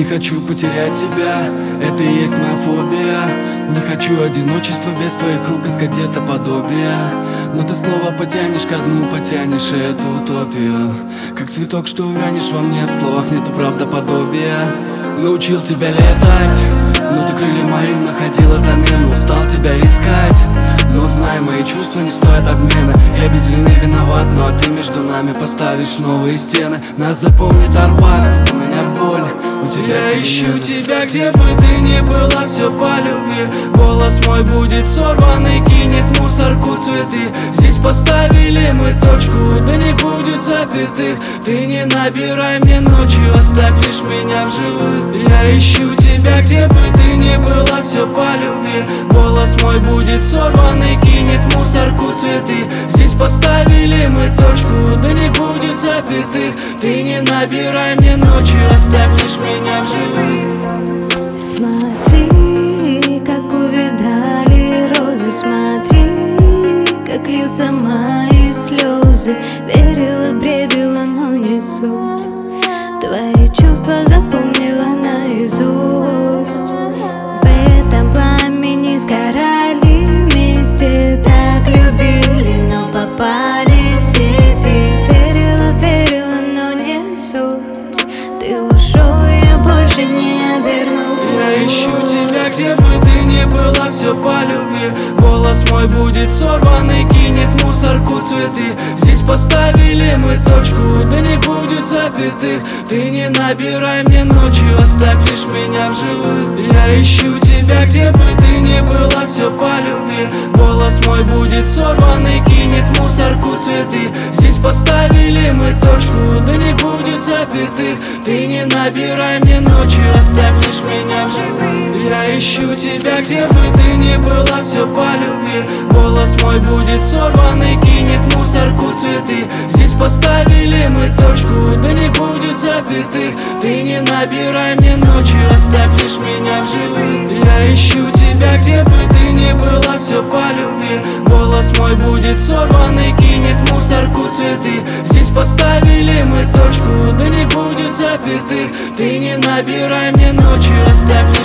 хочу потерять тебя, это и есть моя фобия. Не хочу одиночества без твоих рук, искать где-то подобие. Но ты снова потянешь ко дну, потянешь эту утопию. Как цветок, что вянешь во мне, в словах нету правдоподобия. Научил тебя летать, но ты крылья моим находила замену. Устал тебя искать, но знай, мои чувства не стоят обмена. Я без вины виноват, ну а ты между нами поставишь новые стены. Нас запомнит Арбат, у меня боль, у тебя я ищу тебя, где бы ты ни была, все по любви. Голос мой будет сорванный, кинет мусорку цветы. Здесь поставили мы точку, да не будет запятых. Ты не набирай мне ночью, оставь лишь меня в живых. Я ищу тебя, где бы ты ни была, все по любви. Голос мой будет сорванный, кинет мусорку цветы. Здесь поставили мы точку, да не будет запятых. Ты не набирай мне ночью, оставь лишь меня в живых. Смотри, как увидали розы, смотри, как льются мои слезы. Верила, бредила, но не суть. Твои чувства запомнила наизусть. В этом пламени сгорали вместе, так любили, но попали в сети. Верила, верила, но не суть. Ты ушел, и я больше не обернусь. Я ищу тебя, где бы ты ни была, все по любви. Голос мой будет сорванный, кинет мусорку цветы. Здесь поставили мы точку, да не будет запятых. Ты не набирай мне ночью, оставь лишь меня в живых. Я ищу тебя, где бы ты ни была, все по любви. Голос мой будет сорванный, кинет мусорку цветы. Здесь поставили мы точку, да не будет запятых. Ты не набирай мне ночью, оставь лишь меня в живых. Я ищу тебя, где бы ты ни была, все по любви. Голос мой будет сорванный, кинет мусорку цветы. Здесь поставили мы точку, да не будет запятых. Ты не набирай мне ночью, оставь лишь меня в живых. Я ищу тебя, где бы ты ни была, все по любви. Голос мой будет сорванный, кинет мусорку цветы. Здесь поставили мы точку, да не будет запятых. Ты не набирай мне ночью, оставь